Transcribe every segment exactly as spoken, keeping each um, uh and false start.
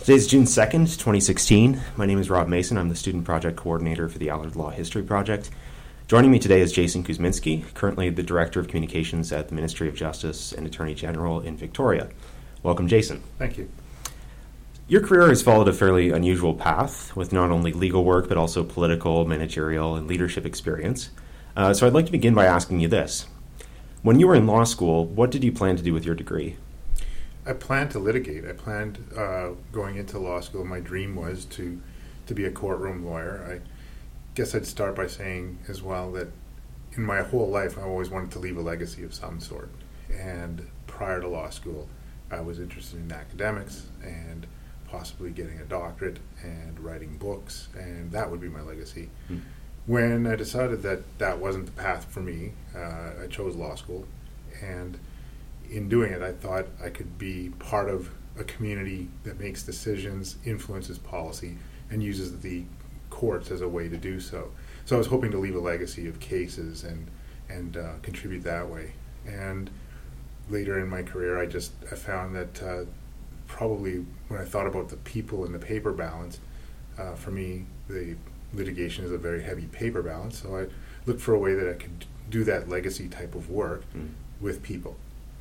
Today's June second, twenty sixteen. My name is Rob Mason. I'm the Student Project Coordinator for the Allard Law History Project. Joining me today is Jason Kuzminski, currently the Director of Communications at the Ministry of Justice and Attorney General in Victoria. Welcome, Jason. Thank you. Your career has followed a fairly unusual path with not only legal work but also political, managerial, and leadership experience. Uh, so I'd like to begin by asking you this. When you were in law school, what did you plan to do with your degree? I planned to litigate. I planned uh, going into law school. My dream was to, to be a courtroom lawyer. I guess I'd start by saying as well that in my whole life I always wanted to leave a legacy of some sort. And prior to law school, I was interested in academics and possibly getting a doctorate and writing books, and that would be my legacy. Hmm. When I decided that that wasn't the path for me, uh, I chose law school, and in doing it, I thought I could be part of a community that makes decisions, influences policy, and uses the courts as a way to do so. So I was hoping to leave a legacy of cases and and uh, contribute that way. And later in my career, I just I found that uh, probably when I thought about the people and the paper balance, uh, for me, the litigation is a very heavy paper balance. So I looked for a way that I could do that legacy type of work mm. with people.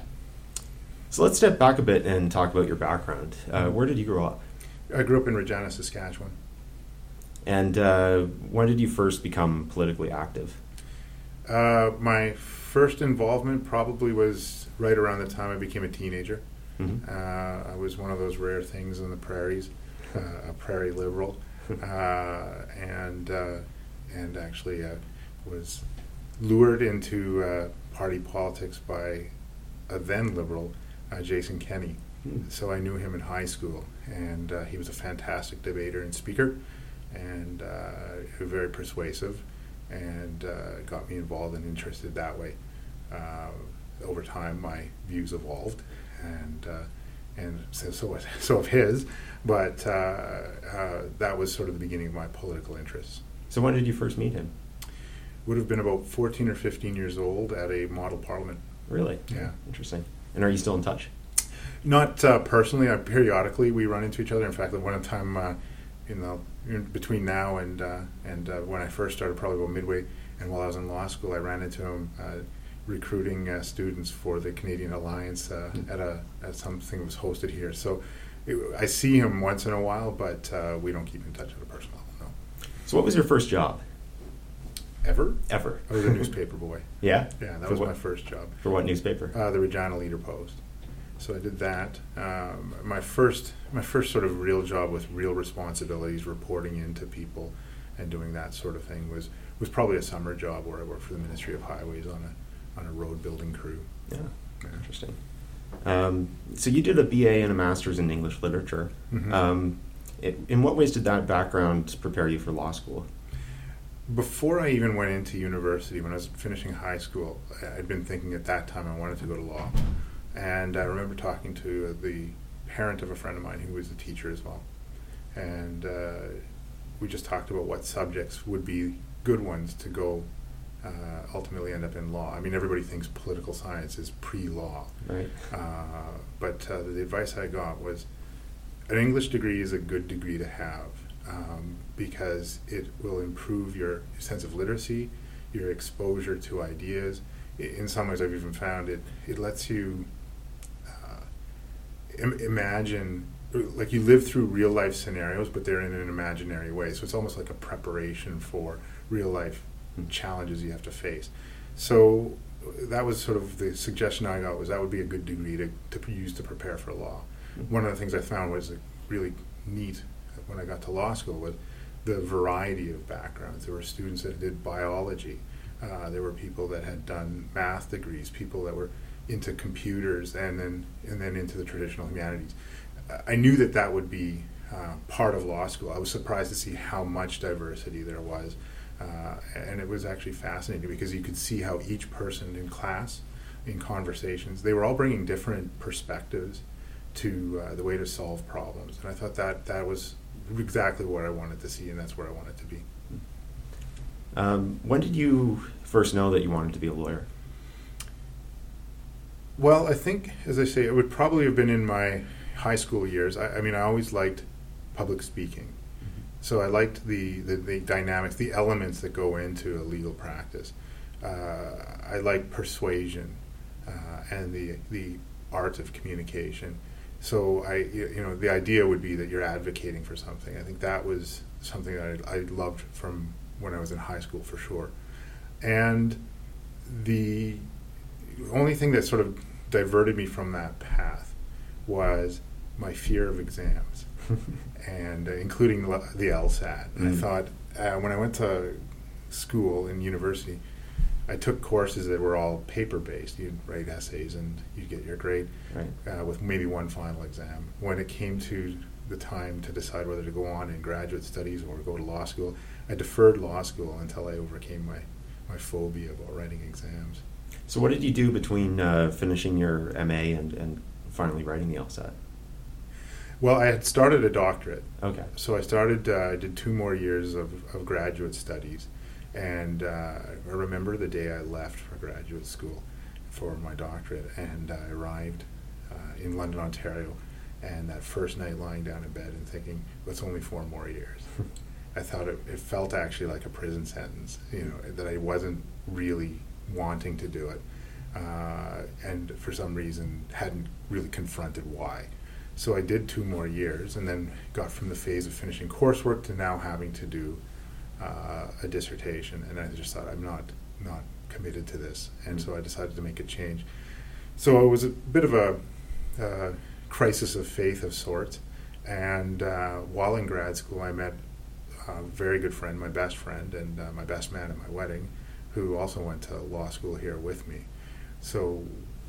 So let's step back a bit and talk about your background. Uh, where did you grow up? I grew up in Regina, Saskatchewan. And uh, when did you first become politically active? Uh, my first involvement probably was right around the time I became a teenager. Mm-hmm. Uh, I was one of those rare things in the prairies, uh, a prairie liberal, uh, and uh, and actually uh, was lured into uh, party politics by a then liberal, Uh, Jason Kenney. Hmm. So I knew him in high school, and uh, he was a fantastic debater and speaker, and uh, very persuasive, and uh, got me involved and interested that way. Uh, over time, my views evolved, and uh, and so so, so have his, but uh, uh, that was sort of the beginning of my political interests. So when did you first meet him? Would have been about fourteen or fifteen years old at a model parliament. Really? Yeah. Interesting. And are you still in touch? Not uh, personally. Uh, periodically, we run into each other. In fact, one time, uh, in the in between now and uh, and uh, when I first started, probably about midway, and while I was in law school, I ran into him uh, recruiting uh, students for the Canadian Alliance uh, mm-hmm. at a at something that was hosted here. So it, I see him once in a while, but uh, we don't keep in touch at a personal level. No. So, what was your first job? Ever? Ever. I was a newspaper boy. Yeah? Yeah, that for was what, my first job. For what newspaper? Uh, the Regina Leader-Post. So I did that. Um, my first my first sort of real job with real responsibilities, reporting into people and doing that sort of thing was, was probably a summer job where I worked for the Ministry of Highways on a on a road building crew. Yeah, yeah. Interesting. Um, so you did a B A and a Master's in English Literature. Mm-hmm. Um, it, in what ways did that background prepare you for law school? Before I even went into university, when I was finishing high school, I'd been thinking at that time I wanted to go to law. And I remember talking to the parent of a friend of mine who was a teacher as well. And uh, we just talked about what subjects would be good ones to go uh, ultimately end up in law. I mean, everybody thinks political science is pre-law. Right. Uh, but uh, the advice I got was an English degree is a good degree to have. Um, because it will improve your sense of literacy, your exposure to ideas. I, in some ways, I've even found it, it lets you uh, im- imagine, like you live through real life scenarios, but they're in an imaginary way. So it's almost like a preparation for real life challenges you have to face. So that was sort of the suggestion I got, was that would be a good degree to, to use to prepare for law. Mm-hmm. One of the things I found was really neat when I got to law school was the variety of backgrounds. There were students that did biology. Uh, there were people that had done math degrees, people that were into computers, and then and then into the traditional humanities. I knew that that would be uh, part of law school. I was surprised to see how much diversity there was. Uh, and it was actually fascinating because you could see how each person in class, in conversations, they were all bringing different perspectives to uh, the way to solve problems. And I thought that that was exactly what I wanted to see, and that's where I wanted to be. Um, when did you first know that you wanted to be a lawyer? Well, I think, as I say, it would probably have been in my high school years. I, I mean, I always liked public speaking. Mm-hmm. So I liked the, the, the dynamics, the elements that go into a legal practice. Uh, I like persuasion uh, and the the art of communication. So I, you know, the idea would be that you're advocating for something. I think that was something that I, I loved from when I was in high school for sure. And the only thing that sort of diverted me from that path was my fear of exams, and uh, including the, the LSAT. Mm-hmm. I thought uh, when I went to school in university, I took courses that were all paper-based. You'd write essays and you'd get your grade, right, uh, with maybe one final exam. When it came to the time to decide whether to go on in graduate studies or go to law school, I deferred law school until I overcame my, my phobia about writing exams. So what did you do between uh, finishing your M A and, and finally writing the LSAT? Well, I had started a doctorate. Okay. So I started, uh, I did two more years of, of graduate studies. And uh, I remember the day I left for graduate school for my doctorate, and I arrived uh, in London, Ontario, and that first night lying down in bed and thinking, well, it's only four more years. I thought it, it felt actually like a prison sentence, you know, that I wasn't really wanting to do it, uh, and for some reason hadn't really confronted why. So I did two more years, and then got from the phase of finishing coursework to now having to do Uh, a dissertation, and I just thought I'm not not committed to this, and so I decided to make a change. So it was a bit of a uh, crisis of faith of sorts, and uh, while in grad school I met a very good friend, my best friend, and uh, my best man at my wedding, who also went to law school here with me. So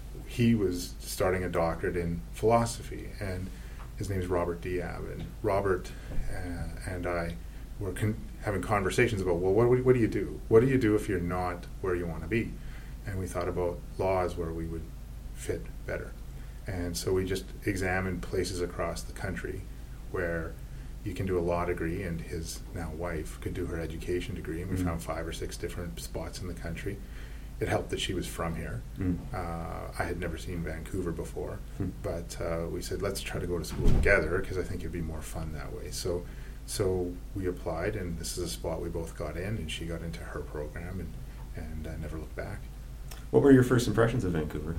he was starting a doctorate in philosophy, and his name is Robert Diab, and Robert uh, and I were con- having conversations about, well, what, what do you do? What do you do if you're not where you want to be? And we thought about laws where we would fit better. And so we just examined places across the country where you can do a law degree, and his now wife could do her education degree, and we mm-hmm. found five or six different spots in the country. It helped that she was from here. Mm. Uh, I had never seen Vancouver before, mm. but uh, we said, let's try to go to school together, because I think it'd be more fun that way. So So we applied, and this is a spot we both got in, and she got into her program, and, and uh, never looked back. What were your first impressions of Vancouver?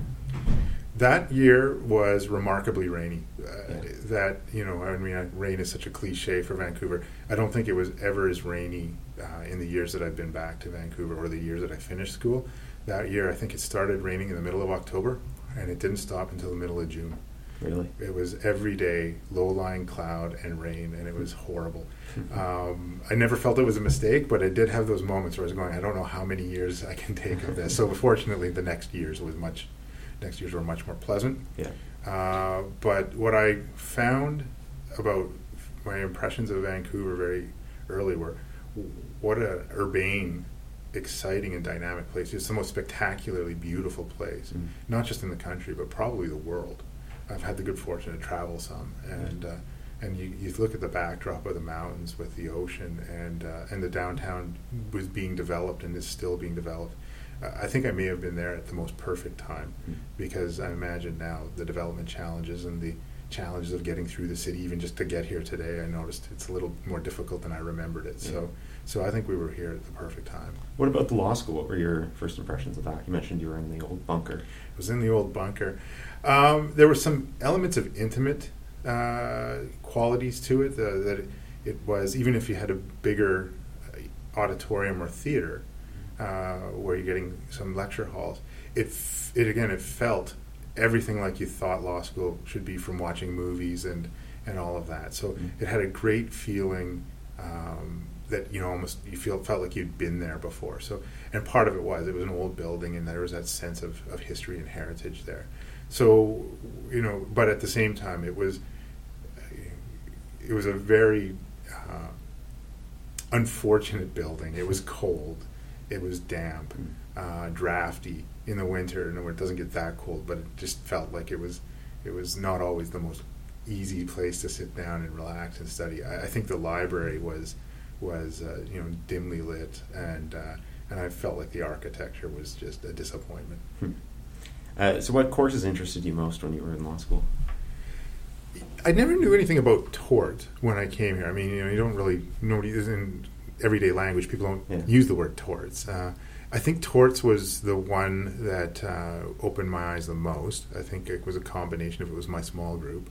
That year was remarkably rainy. Uh, yeah. That, you know, I mean, rain is such a cliche for Vancouver. I don't think it was ever as rainy uh, in the years that I've been back to Vancouver, or the years that I finished school. That year, I think it started raining in the middle of October, and it didn't stop until the middle of June. Really? It was every day, low-lying cloud and rain, and it was horrible. um, I never felt it was a mistake, but I did have those moments where I was going, I don't know how many years I can take of this. So fortunately, the next years was much, next years were much more pleasant. Yeah. Uh, but what I found about my impressions of Vancouver very early were, what an urbane, exciting and dynamic place. It's the most spectacularly beautiful place, mm. not just in the country, but probably the world. I've had the good fortune to travel some, and uh, and you, you look at the backdrop of the mountains with the ocean, and uh, and the downtown was being developed and is still being developed. Uh, I think I may have been there at the most perfect time, mm. because I imagine now the development challenges and the challenges of getting through the city, even just to get here today, I noticed it's a little more difficult than I remembered it. Yeah. So so I think we were here at the perfect time. What about the law school? What were your first impressions of that? You mentioned you were in the old bunker. I was in the old bunker. Um, there were some elements of intimate uh, qualities to it, uh, that it, it was, even if you had a bigger uh, auditorium or theater, uh, where you're getting some lecture halls, it, f- it again, it felt everything like you thought law school should be from watching movies and, and all of that. So mm-hmm. it had a great feeling um, that, you know, almost you feel felt like you'd been there before. So, and part of it was, it was an old building, and there was that sense of, of history and heritage there. So, you know, but at the same time, it was it was a very uh, unfortunate building. It was cold, it was damp, uh, drafty in the winter. No, it doesn't get that cold, but it just felt like it was it was not always the most easy place to sit down and relax and study. I, I think the library was was uh, you know, dimly lit, and uh, and I felt like the architecture was just a disappointment. Hmm. Uh, so what courses interested you most when you were in law school? I never knew anything about tort when I came here. I mean, you know, you don't really, nobody is in everyday language, people don't Yeah. use the word torts. Uh, I think torts was the one that uh, opened my eyes the most. I think it was a combination of, it was my small group,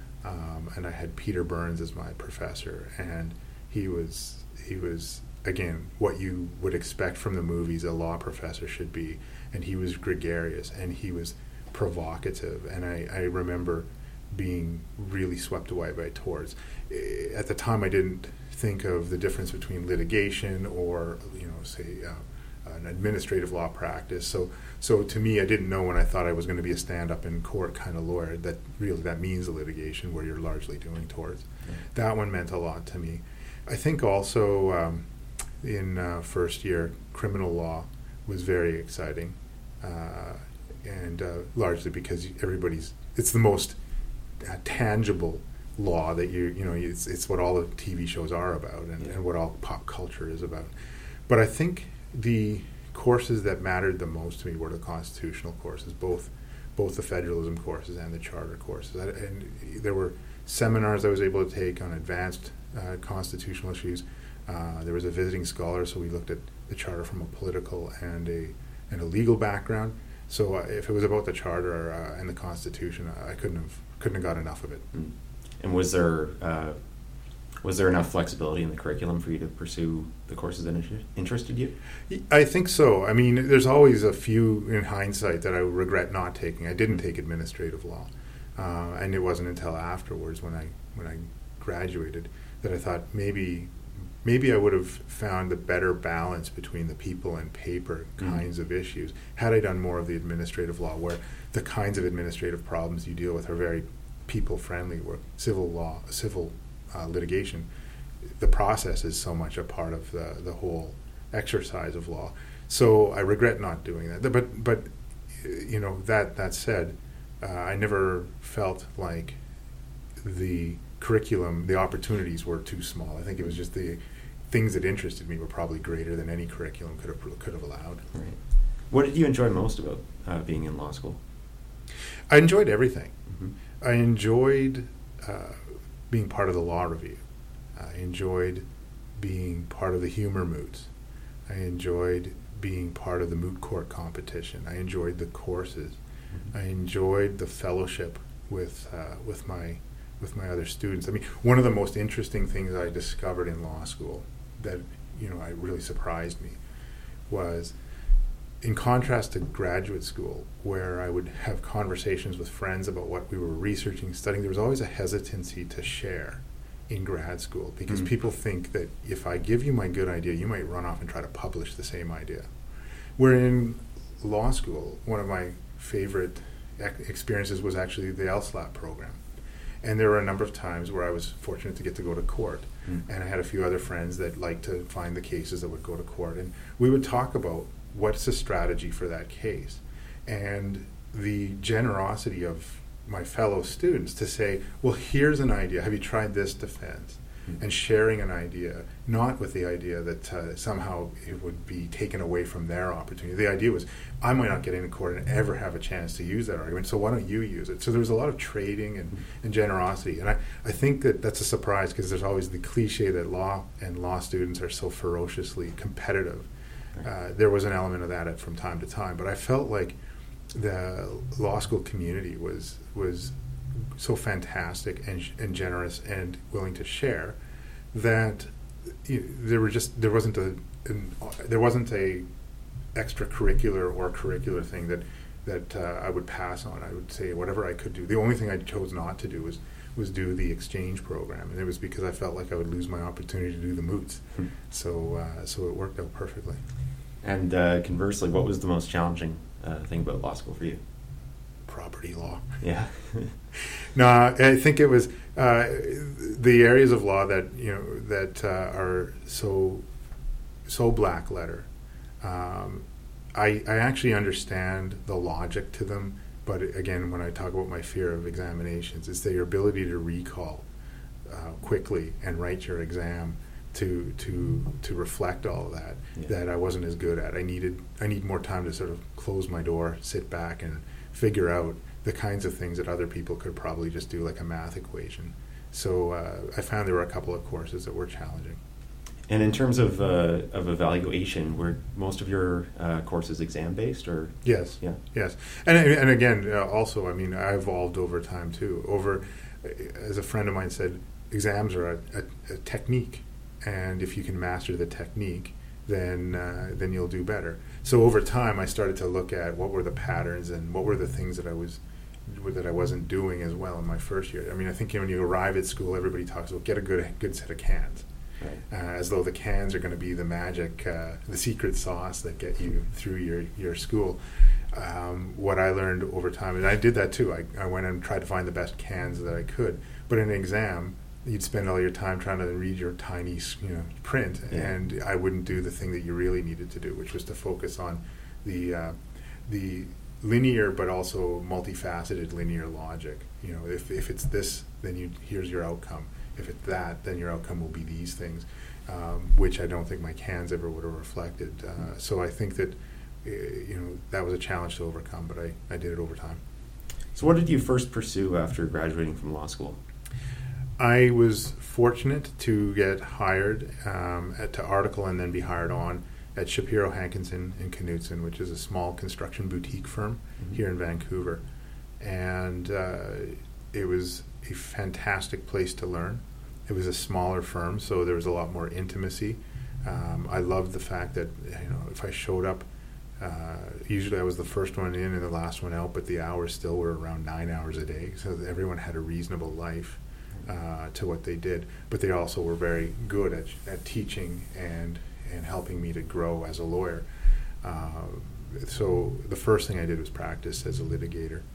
um, and I had Peter Burns as my professor, and he was, he was, again, what you would expect from the movies a law professor should be, and he was gregarious, and he was provocative, and I, I remember being really swept away by torts. Eh, At the time, I didn't think of the difference between litigation or, you know, say, uh, an administrative law practice. So, so to me, I didn't know when I thought I was going to be a stand-up in court kind of lawyer that really that means a litigation where you're largely doing torts. Yeah. That one meant a lot to me. I think also um, in uh, first year, criminal law was very exciting, uh, and uh, largely because everybody's, it's the most uh, tangible law that you, you know, it's, it's what all the T V shows are about, and, Yeah. and what all pop culture is about. But I think the courses that mattered the most to me were the constitutional courses, both both the federalism courses and the charter courses. I, and there were seminars I was able to take on advanced uh, constitutional issues. Uh, there was a visiting scholar, so we looked at the charter from a political and a and a legal background. So uh, if it was about the charter uh, and the Constitution, uh, I couldn't have couldn't have got enough of it. Mm. And was there uh, was there enough flexibility in the curriculum for you to pursue the courses that inter- interested you? I think so. I mean, there's always a few in hindsight that I regret not taking. I didn't take administrative law, uh, and it wasn't until afterwards when I when I graduated that I thought maybe maybe I would have found a better balance between the people and paper Mm. kinds of issues had I done more of the administrative law, where the kinds of administrative problems you deal with are very people friendly. Where civil law, civil uh, litigation, the process is so much a part of the the whole exercise of law. So I regret not doing that. But but you know, that that said, uh, I never felt like the curriculum, the opportunities were too small. I think it was just the things that interested me were probably greater than any curriculum could have could have allowed. Right. What did you enjoy most about uh, being in law school? I enjoyed everything. Mm-hmm. I enjoyed uh, being part of the law review. I enjoyed being part of the humor moots. I enjoyed being part of the moot court competition. I enjoyed the courses. Mm-hmm. I enjoyed the fellowship with uh, with my with my other students. I mean, one of the most interesting things I discovered in law school that, you know, I really surprised me was, in contrast to graduate school, where I would have conversations with friends about what we were researching, studying, there was always a hesitancy to share in grad school, because Mm. people think that if I give you my good idea, you might run off and try to publish the same idea. Where in law school, one of my favorite ec- experiences was actually the L S L A P program. And there were a number of times where I was fortunate to get to go to court. Mm. And I had a few other friends that liked to find the cases that would go to court. And we would talk about what's the strategy for that case. And the generosity of my fellow students to say, well, here's an idea. Have you tried this defense? Mm. And sharing an idea, not with the idea that uh, somehow it would be taken away from their opportunity. The idea was, I might not get into court and ever have a chance to use that argument, so why don't you use it? So there was a lot of trading and, and generosity. And I, I think that that's a surprise, because there's always the cliche that law and law students are so ferociously competitive. Uh, there was an element of that at, from time to time, but I felt like the law school community was was so fantastic and, and generous and willing to share that you, there were just there wasn't a an, there wasn't a extracurricular or curricular thing that that uh, I would pass on. I would say whatever I could do. The only thing I chose not to do was was do the exchange program, and it was because I felt like I would lose my opportunity to do the moots. Hmm. So uh, so it worked out perfectly. And uh, conversely, what was the most challenging uh, thing about law school for you? Property law. Yeah. No, I think it was uh, the areas of law that you know that uh, are so so black letter. Um, I I actually understand the logic to them, but again, when I talk about my fear of examinations, it's their ability to recall uh, quickly and write your exam to to to reflect all of that Yeah. that I wasn't as good at. I needed I need more time to sort of close my door, sit back, and figure out the kinds of things that other people could probably just do, like a math equation. So uh, I found there were a couple of courses that were challenging. And in terms of uh, of evaluation, were most of your uh, courses exam-based, or? Yes. Yeah. Yes. And and again, uh, also, I mean, I evolved over time too. Over, as a friend of mine said, exams are a, a, a technique, and if you can master the technique, then uh, then you'll do better. So over time, I started to look at what were the patterns and what were the things that I was that I wasn't doing as well in my first year. I mean, I think, you know, when you arrive at school, everybody talks about get a good good set of cans. Right. Uh, as though the cans are going to be the magic, uh, the secret sauce that get you through your, your school. Um, what I learned over time, and I did that too, I, I went and tried to find the best cans that I could. But in an exam, you'd spend all your time trying to read your tiny, you know, print, yeah. and I wouldn't do the thing that you really needed to do, which was to focus on the uh, the linear but also multifaceted linear logic. You know, if if it's this, then you here's your outcome. If it's that, then your outcome will be these things, um, which I don't think my cans ever would have reflected. Uh, so I think that, uh, you know, that was a challenge to overcome, but I, I did it over time. So what did you first pursue after graduating from law school? I was fortunate to get hired um, at, to article and then be hired on at Shapiro Hankinson in Knutson, which is a small construction boutique firm mm-hmm. here in Vancouver. And uh, it was a fantastic place to learn. It was a smaller firm, so there was a lot more intimacy. Um, I loved the fact that, you know, if I showed up, uh, usually I was the first one in and the last one out, but the hours still were around nine hours a day, so that everyone had a reasonable life uh, to what they did. But they also were very good at, at teaching and, and helping me to grow as a lawyer. Uh, so the first thing I did was practice as a litigator.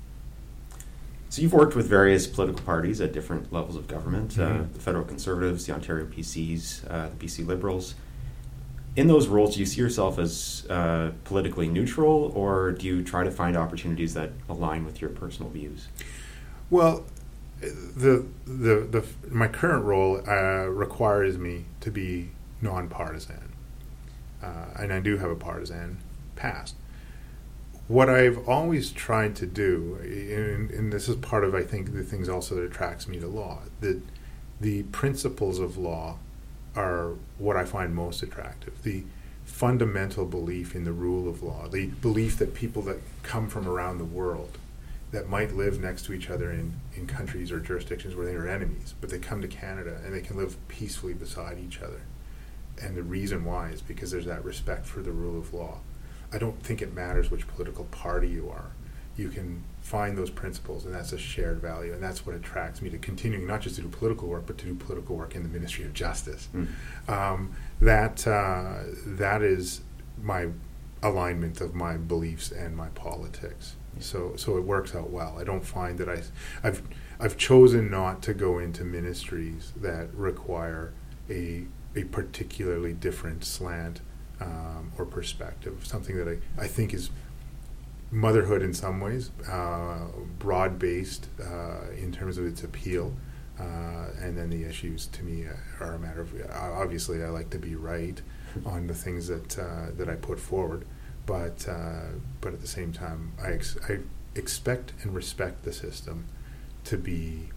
So you've worked with various political parties at different levels of government, mm-hmm. uh, the Federal Conservatives, the Ontario P Cs, uh, the B C Liberals. In those roles, do you see yourself as uh, politically neutral, or do you try to find opportunities that align with your personal views? Well, the the, the my current role uh, requires me to be nonpartisan, uh, and I do have a partisan past. What I've always tried to do, and, and this is part of, I think, the things also that attracts me to law, that the principles of law are what I find most attractive. The fundamental belief in the rule of law, the belief that people that come from around the world that might live next to each other in, in countries or jurisdictions where they are enemies, but they come to Canada and they can live peacefully beside each other. And the reason why is because there's that respect for the rule of law. I don't think it matters which political party you are. You can find those principles, and that's a shared value, and that's what attracts me to continuing not just to do political work, but to do political work in the Ministry of Justice. Mm. Um, that uh, that is my alignment of my beliefs and my politics. So so it works out well. I don't find that I, I've I've chosen not to go into ministries that require a a particularly different slant Um, or perspective, something that I, I think is motherhood in some ways, uh, broad-based uh, in terms of its appeal, uh, and then the issues to me are a matter of, obviously I like to be right on the things that uh, that I put forward, but uh, but at the same time I, ex- I expect and respect the system to be,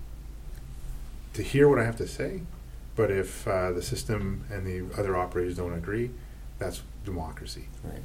to hear what I have to say, but if uh, the system and the other operators don't agree, that's democracy. Right.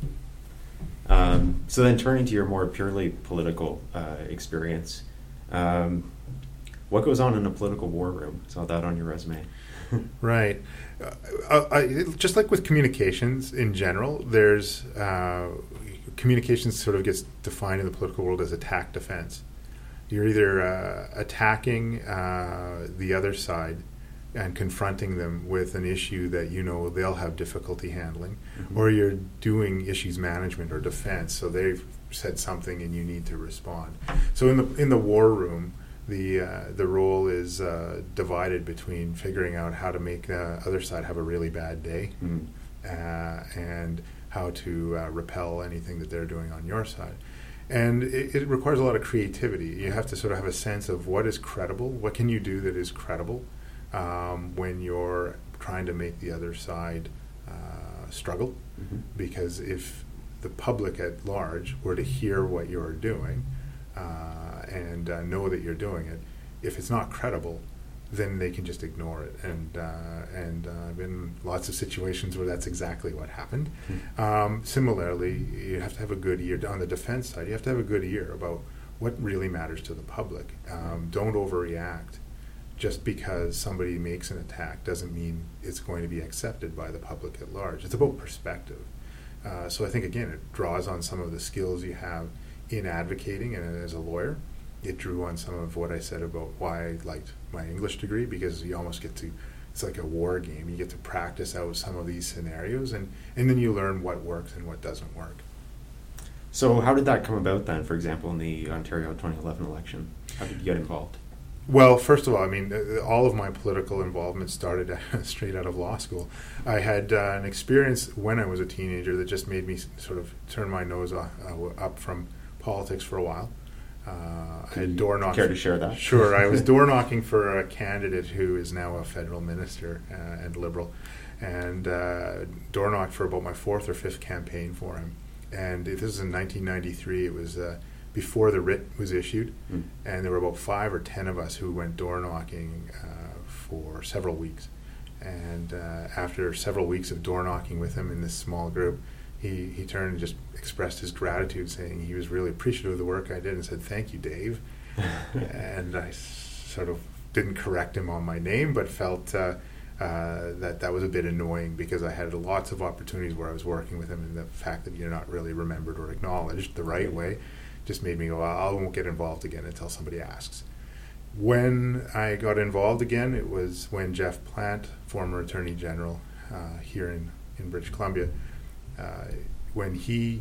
Um, so then turning to your more purely political uh, experience, um, what goes on in a political war room? Saw that on your resume. Right. Uh, I, just like with communications in general, there's uh, communications sort of gets defined in the political world as attack defense. You're either uh, attacking uh, the other side and confronting them with an issue that you know they'll have difficulty handling, mm-hmm. or you're doing issues management or defense, so they've said something and you need to respond. So in the in the war room, the uh, the role is uh, divided between figuring out how to make the other side have a really bad day, mm-hmm. uh, and how to uh, repel anything that they're doing on your side. And it, it requires a lot of creativity. You have to sort of have a sense of what is credible, what can you do that is credible, Um, when you're trying to make the other side uh, struggle, mm-hmm. because if the public at large were to hear what you're doing, uh, and uh, know that you're doing it. If it's not credible, then they can just ignore it. And uh, and uh, I've been in lots of situations where that's exactly what happened. Mm-hmm. Um, similarly, you have to have a good ear. On the defense side, you have to have a good ear about what really matters to the public. Um, don't overreact. Just because somebody makes an attack doesn't mean it's going to be accepted by the public at large. It's about perspective. Uh, so I think, again, it draws on some of the skills you have in advocating and as a lawyer. It drew on some of what I said about why I liked my English degree, because you almost get to, it's like a war game. You get to practice out some of these scenarios, and, and then you learn what works and what doesn't work. So how did that come about then, for example, in the Ontario twenty eleven election? How did you get involved? Well, first of all, I mean, uh, all of my political involvement started straight out of law school. I had uh, an experience when I was a teenager that just made me s- sort of turn my nose uh, uh, up from politics for a while. Uh, I had door knocking. Care to share that? Sure. I was door knocking for a candidate who is now a federal minister uh, and Liberal, and uh, door knocked for about my fourth or fifth campaign for him. And this was in nineteen ninety-three. It was uh, before the writ was issued, mm. and there were about five or ten of us who went door knocking uh, for several weeks. And uh, after several weeks of door knocking with him in this small group, he, he turned and just expressed his gratitude, saying he was really appreciative of the work I did, and said, "Thank you, Dave." And I s- sort of didn't correct him on my name, but felt uh, uh, that that was a bit annoying, because I had lots of opportunities where I was working with him, and the fact that you're not really remembered or acknowledged the right way just made me go, I won't get involved again until somebody asks. When I got involved again, it was when Jeff Plant, former Attorney General uh, here in, in British Columbia, uh, when he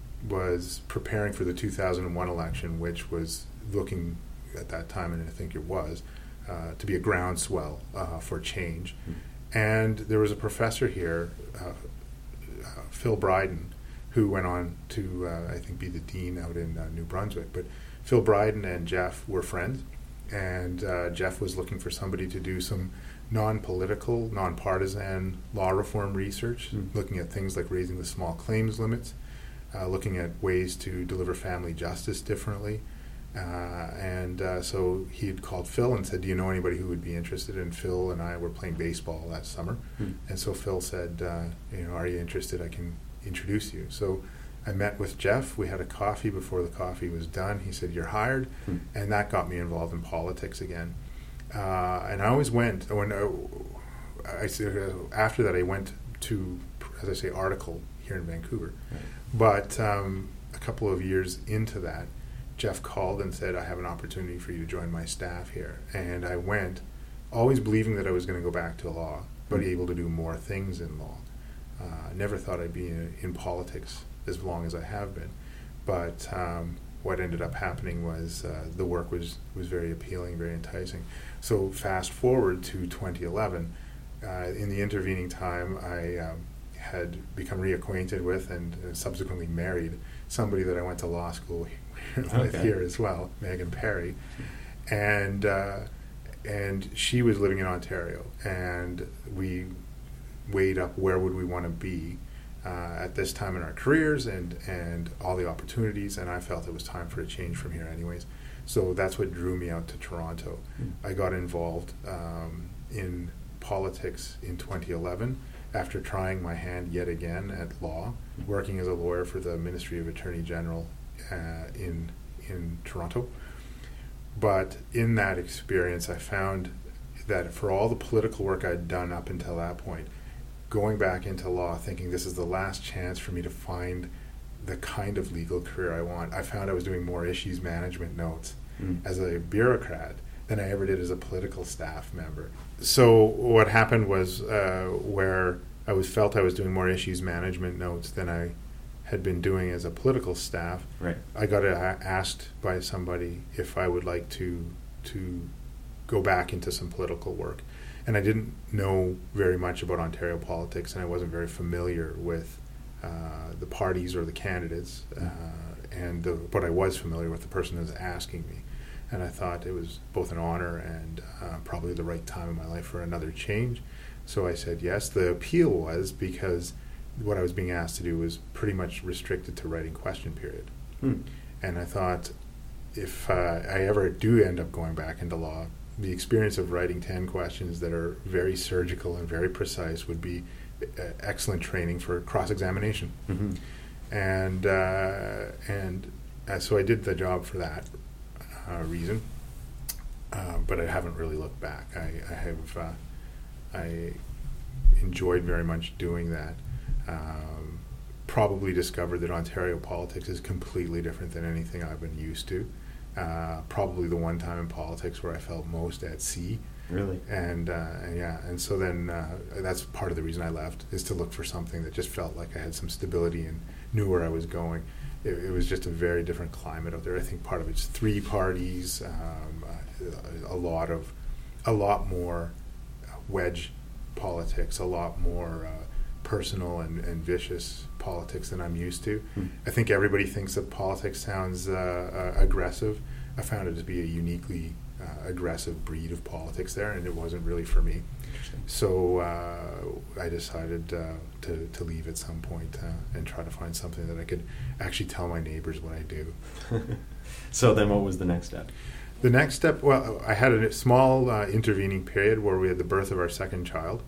was preparing for the two thousand one election, which was looking at that time, and I think it was, uh, to be a groundswell uh, for change. Mm-hmm. And there was a professor here, uh, uh, Phil Bryden, who went on to, uh, I think, be the dean out in uh, New Brunswick. But Phil Bryden and Jeff were friends, and uh, Jeff was looking for somebody to do some non-political, non-partisan law reform research, mm. looking at things like raising the small claims limits, uh, looking at ways to deliver family justice differently. Uh, and uh, so he had called Phil and said, "Do you know anybody who would be interested?" And Phil and I were playing baseball that summer. Mm. And so Phil said, uh, you know, "Are you interested? I can introduce you." So I met with Jeff. We had a coffee before the coffee was done. He said, "You're hired." Hmm. And that got me involved in politics again. Uh, and I always went, when uh, I, uh, after that I went to, as I say, article here in Vancouver. Right. But um, a couple of years into that, Jeff called and said, "I have an opportunity for you to join my staff here." And I went, always believing that I was going to go back to law, but hmm. able to do more things in law. Uh, never thought I'd be in, in politics as long as I have been, but um, what ended up happening was uh, the work was, was very appealing, very enticing. So fast forward to twenty eleven, uh, in the intervening time, I um, had become reacquainted with and uh, subsequently married somebody that I went to law school with okay. here as well, Megan Perry, and uh, and she was living in Ontario, and we weighed up where would we want to be uh, at this time in our careers and, and all the opportunities, and I felt it was time for a change from here anyways. So that's what drew me out to Toronto. Mm. I got involved um, in politics in twenty eleven after trying my hand yet again at law, mm. working as a lawyer for the Ministry of Attorney General uh, in, in Toronto. But in that experience, I found that for all the political work I'd done up until that point, going back into law, thinking this is the last chance for me to find the kind of legal career I want, I found I was doing more issues management notes mm. as a bureaucrat than I ever did as a political staff member. So what happened was uh, where I was felt I was doing more issues management notes than I had been doing as a political staff. Right. I got a- asked by somebody if I would like to to go back into some political work. And I didn't know very much about Ontario politics, and I wasn't very familiar with uh, the parties or the candidates. Uh, and the, but I was familiar with the person who was asking me. And I thought it was both an honor and uh, probably the right time in my life for another change. So I said yes. The appeal was because what I was being asked to do was pretty much restricted to writing question period. Hmm. And I thought, if uh, I ever do end up going back into law, the experience of writing ten questions that are very surgical and very precise would be uh, excellent training for cross-examination. Mm-hmm. And uh, and uh, so I did the job for that uh, reason, uh, but I haven't really looked back. I, I have uh, I enjoyed very much doing that. Um, probably discovered that Ontario politics is completely different than anything I've been used to. Uh, probably the one time in politics where I felt most at sea. Really? And, uh, and yeah, and so then uh, that's part of the reason I left, is to look for something that just felt like I had some stability and knew where I was going. It, it was just a very different climate out there. I think part of it's three parties, um, a, a lot of, a lot more wedge politics, a lot more uh, personal and, and vicious politics than I'm used to. Hmm. I think everybody thinks that politics sounds uh, uh, aggressive. I found it to be a uniquely uh, aggressive breed of politics there, and it wasn't really for me. So uh, I decided uh, to, to leave at some point uh, and try to find something that I could actually tell my neighbors what I do. So then what was the next step? The next step, well, I had a small uh, intervening period where we had the birth of our second child.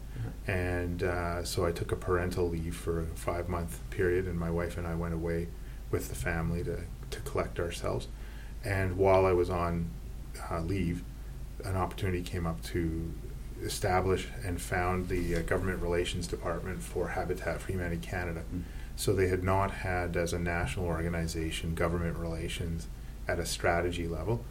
And uh, so I took a parental leave for a five-month period, and my wife and I went away with the family to, to collect ourselves. And while I was on uh, leave, an opportunity came up to establish and found the uh, Government Relations Department for Habitat for Humanity Canada. Mm. So they had not had, as a national organization, government relations at a strategy level.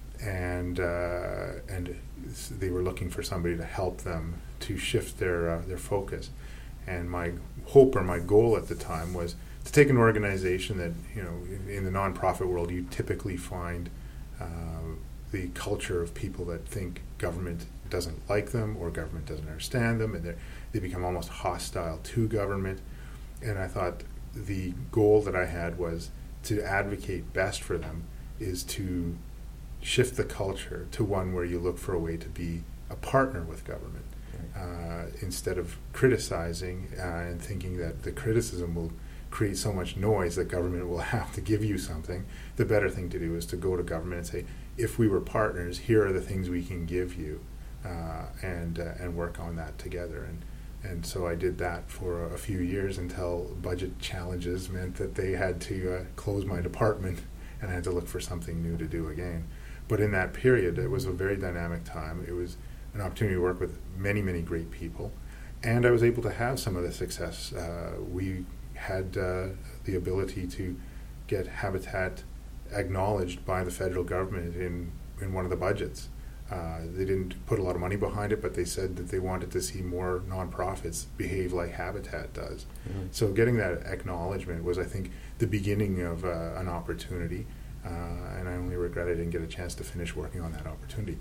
And uh, and they were looking for somebody to help them to shift their uh, their focus. And my hope or my goal at the time was to take an organization that, you know, in, in the nonprofit world, you typically find uh, the culture of people that think government doesn't like them or government doesn't understand them, and they become almost hostile to government. And I thought the goal that I had was to advocate best for them is to shift the culture to one where you look for a way to be a partner with government, uh, instead of criticizing uh, and thinking that the criticism will create so much noise that government will have to give you something. The better thing to do is to go to government and say, if we were partners, here are the things we can give you, uh, and uh, and work on that together. And and so I did that for a few years until budget challenges meant that they had to uh, close my department, and I had to look for something new to do again. But in that period, it was a very dynamic time. It was an opportunity to work with many, many great people, and I was able to have some of the success. Uh, we had uh, the ability to get Habitat acknowledged by the federal government in, in one of the budgets. Uh, they didn't put a lot of money behind it, but they said that they wanted to see more nonprofits behave like Habitat does. Mm-hmm. So getting that acknowledgement was, I think, the beginning of uh, an opportunity. Uh, and I only regret I didn't get a chance to finish working on that opportunity.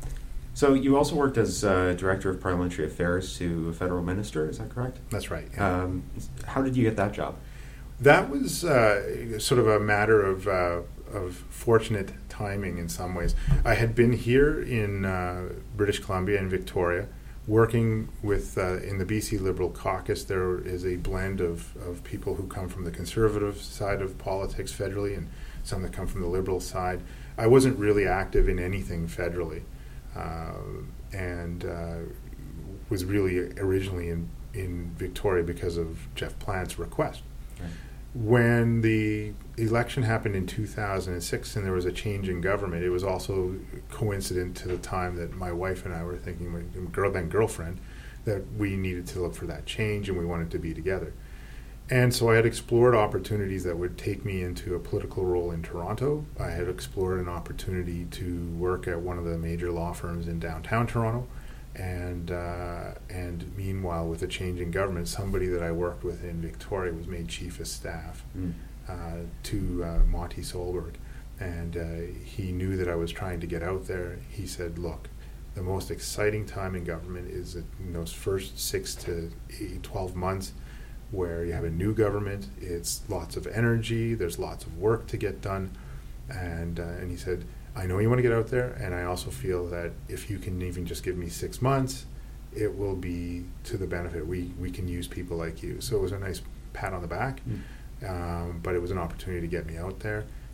So you also worked as uh, Director of Parliamentary Affairs to a federal minister, is that correct? That's right. Yeah. Um, how did you get that job? That was uh, sort of a matter of uh, of fortunate timing in some ways. I had been here in uh, British Columbia and Victoria, working with, uh, in the B C Liberal caucus. There is a blend of, of people who come from the conservative side of politics federally and some that come from the liberal side. I wasn't really active in anything federally, uh, and uh, was really originally in, in Victoria because of Jeff Plant's request. Right. When the election happened in two thousand six and there was a change in government, it was also coincident to the time that my wife and I were thinking, my girl then girlfriend, that we needed to look for that change and we wanted to be together. And so I had explored opportunities that would take me into a political role in Toronto. I had explored an opportunity to work at one of the major law firms in downtown Toronto. And uh, and meanwhile, with a change in government, somebody that I worked with in Victoria was made chief of staff mm. uh, to uh, Monty Solberg. And uh, he knew that I was trying to get out there. He said, look, the most exciting time in government is in those first six to eight, twelve months, where you have a new government. It's lots of energy, there's lots of work to get done. And uh, and he said, I know you want to get out there, and I also feel that if you can even just give me six months, it will be to the benefit. We we can use people like you. So it was a nice pat on the back, mm. um, but it was an opportunity to get me out there.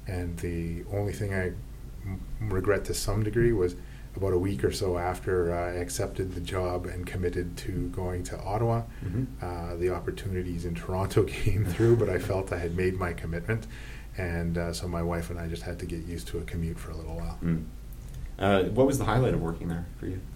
And the only thing I m- regret to some degree was about a week or so after I accepted the job and committed to going to Ottawa, Mm-hmm. uh, the opportunities in Toronto came through, but I felt I had made my commitment. And uh, so my wife and I just had to get used to a commute for a little while. Mm. Uh, what was the highlight of working there for you?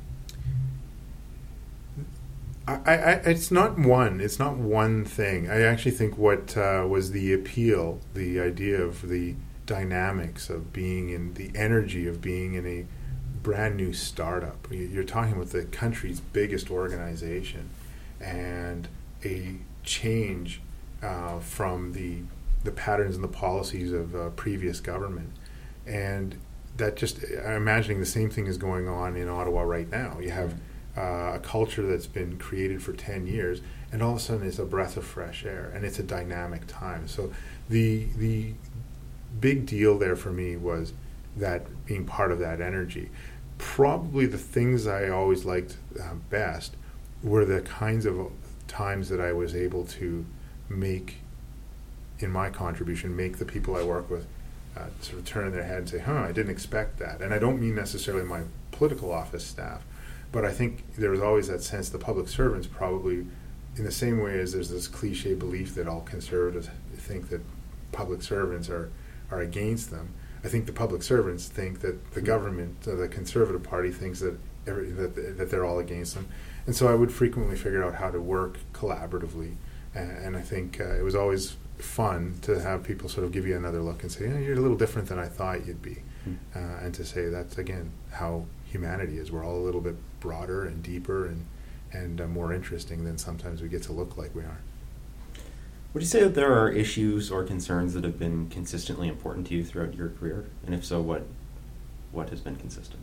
I, I, it's not one. It's not one thing. I actually think what uh, was the appeal, the idea of the dynamics of being in, the energy of being in a brand new startup. You're talking about the country's biggest organization, and a change uh, from the the patterns and the policies of uh, previous government, and that just I'm imagining the same thing is going on in Ottawa right now. You have uh, a culture that's been created for ten years, and all of a sudden it's a breath of fresh air, and it's a dynamic time. So the the big deal there for me was that being part of that energy. Probably the things I always liked uh, best were the kinds of times that I was able to make, in my contribution, make the people I work with uh, sort of turn their head and say, huh, I didn't expect that. And I don't mean necessarily my political office staff, but I think there was always that sense the public servants probably, in the same way as there's this cliche belief that all conservatives think that public servants are, are against them, I think the public servants think that the government, uh, the Conservative Party, thinks that, every, that that they're all against them. And so I would frequently figure out how to work collaboratively. And, and I think uh, it was always fun to have people sort of give you another look and say, yeah, you're a little different than I thought you'd be. Mm. Uh, and to say that's, again, how humanity is. We're all a little bit broader and deeper and, and uh, more interesting than sometimes we get to look like we are. Would you say that there are issues or concerns that have been consistently important to you throughout your career? And if so, what what has been consistent?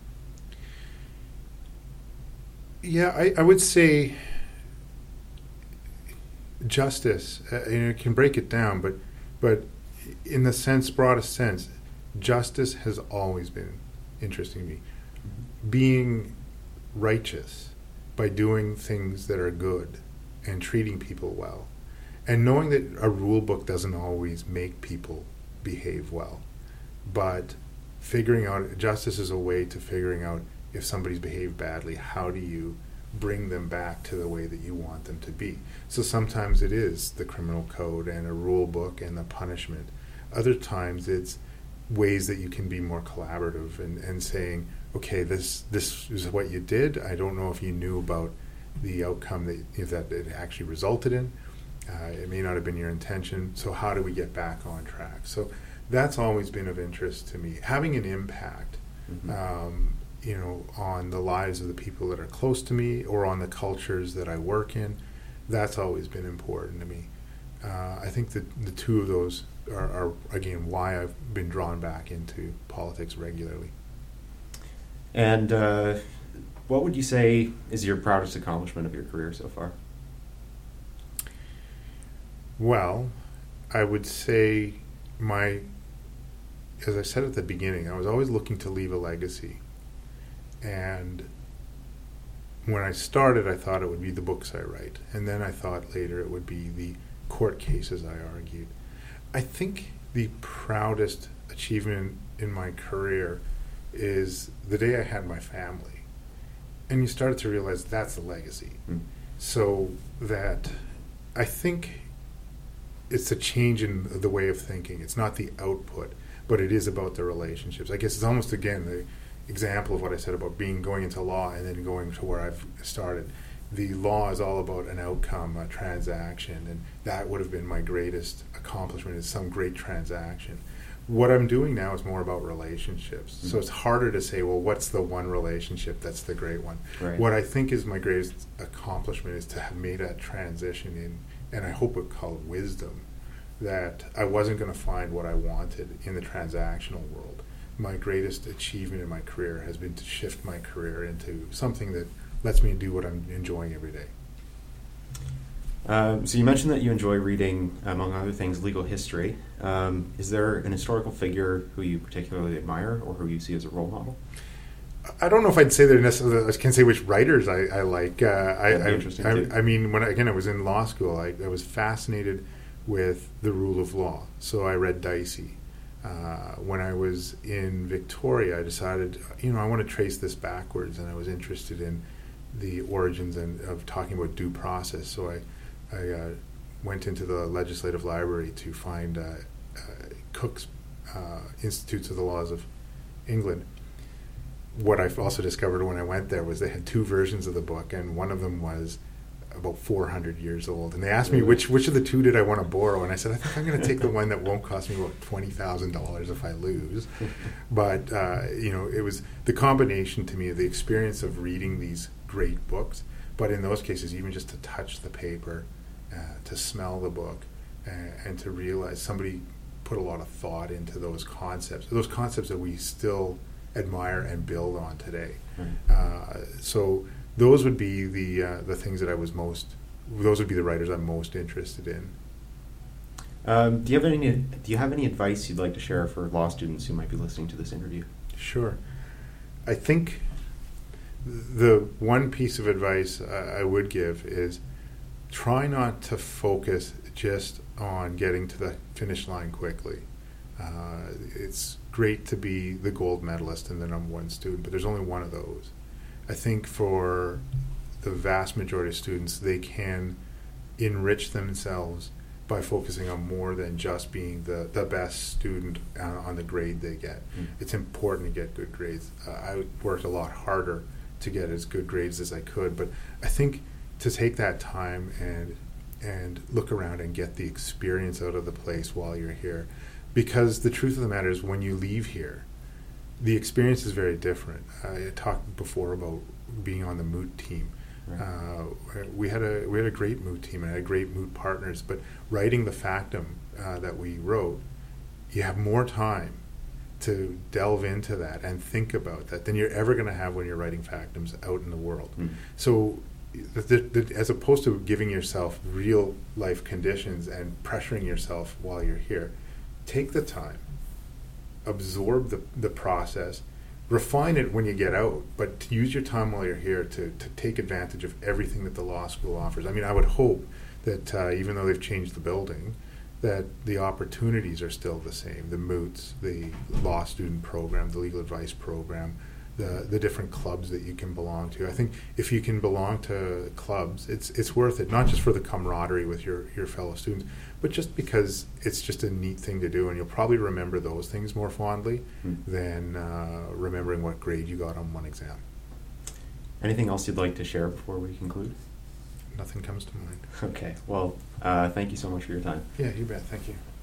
Yeah, I, I would say justice. Uh, you know, you can break it down, but but in the sense, broadest sense, justice has always been interesting to me. Mm-hmm. Being righteous by doing things that are good and treating people well. And knowing that a rule book doesn't always make people behave well, but figuring out justice is a way to figuring out if somebody's behaved badly, how do you bring them back to the way that you want them to be? So sometimes it is the criminal code and a rule book and the punishment. Other times it's ways that you can be more collaborative and, and saying, okay, this this is what you did. I don't know if you knew about the outcome that, if that it actually resulted in. Uh, it may not have been your intention, so how do we get back on track? So that's always been of interest to me. Having an impact, mm-hmm. um, you know, on the lives of the people that are close to me or on the cultures that I work in, that's always been important to me. Uh, I think that the two of those are, are, again, why I've been drawn back into politics regularly. And uh, what would you say is your proudest accomplishment of your career so far? Well, I would say my, as I said at the beginning, I was always looking to leave a legacy. And when I started, I thought it would be the books I write. And then I thought later it would be the court cases I argued. I think the proudest achievement in my career is the day I had my family. And you started to realize that's the legacy. Mm. So that I think it's a change in the way of thinking. It's not the output, but it is about the relationships. I guess it's almost, again, the example of what I said about being going into law and then going to where I've started. The law is all about an outcome, a transaction, and that would have been my greatest accomplishment, is some great transaction. What I'm doing now is more about relationships. Mm-hmm. So it's harder to say, well, what's the one relationship that's the great one? Right. What I think is my greatest accomplishment is to have made a transition in, and I hope we'd call it wisdom, that I wasn't going to find what I wanted in the transactional world. My greatest achievement in my career has been to shift my career into something that lets me do what I'm enjoying every day. Um, so you mentioned that you enjoy reading, among other things, legal history. Um, is there an historical figure who you particularly admire or who you see as a role model? I don't know if I'd say they're necessarily. I can say which writers I, I like. Uh, I, That'd be I, interesting I, too. I mean, when I, again I was in law school, I, I was fascinated with the rule of law. So I read Dicey. Uh, when I was in Victoria, I decided, you know, I want to trace this backwards, and I was interested in the origins and of talking about due process. So I, I uh, went into the Legislative Library to find uh, uh, Cook's uh, Institutes of the Laws of England. What I also discovered when I went there was they had two versions of the book, and one of them was about four hundred years old. And they asked me which which of the two did I want to borrow, and I said, I think I'm going to take the one that won't cost me about twenty thousand dollars if I lose. But, uh, you know, it was the combination to me of the experience of reading these great books, but in those cases, even just to touch the paper, uh, to smell the book, uh, and to realize somebody put a lot of thought into those concepts, those concepts that we still admire and build on today. Right. Uh, so those would be the uh, the things that I was most, those would be the writers I'm most interested in. Um, do you have any Do you have any advice you'd like to share for law students who might be listening to this interview? Sure. I think the one piece of advice I would give is try not to focus just on getting to the finish line quickly. Uh, it's great to be the gold medalist and the number one student, but there's only one of those. I think for the vast majority of students, they can enrich themselves by focusing on more than just being the, the best student uh, on the grade they get. Mm. It's important to get good grades. Uh, I worked a lot harder to get as good grades as I could, but I think to take that time and and look around and get the experience out of the place while you're here, because the truth of the matter is when you leave here, the experience is very different. I talked before about being on the moot team. Right. Uh, we had a we had a great moot team and had great moot partners, but writing the factum uh, that we wrote, you have more time to delve into that and think about that than you're ever going to have when you're writing factums out in the world. Mm. So the, the, the, as opposed to giving yourself real life conditions and pressuring yourself while you're here, take the time, absorb the, the process, refine it when you get out, but use your time while you're here to, to take advantage of everything that the law school offers. I mean, I would hope that uh, even though they've changed the building, that the opportunities are still the same. The moots, the law student program, the legal advice program, the the different clubs that you can belong to. I think if you can belong to clubs, it's it's worth it, not just for the camaraderie with your, your fellow students, but just because it's just a neat thing to do, and you'll probably remember those things more fondly mm. than uh, remembering what grade you got on one exam. Anything else you'd like to share before we conclude? Nothing comes to mind. Okay. Well, uh, thank you so much for your time. Yeah, you bet. Thank you.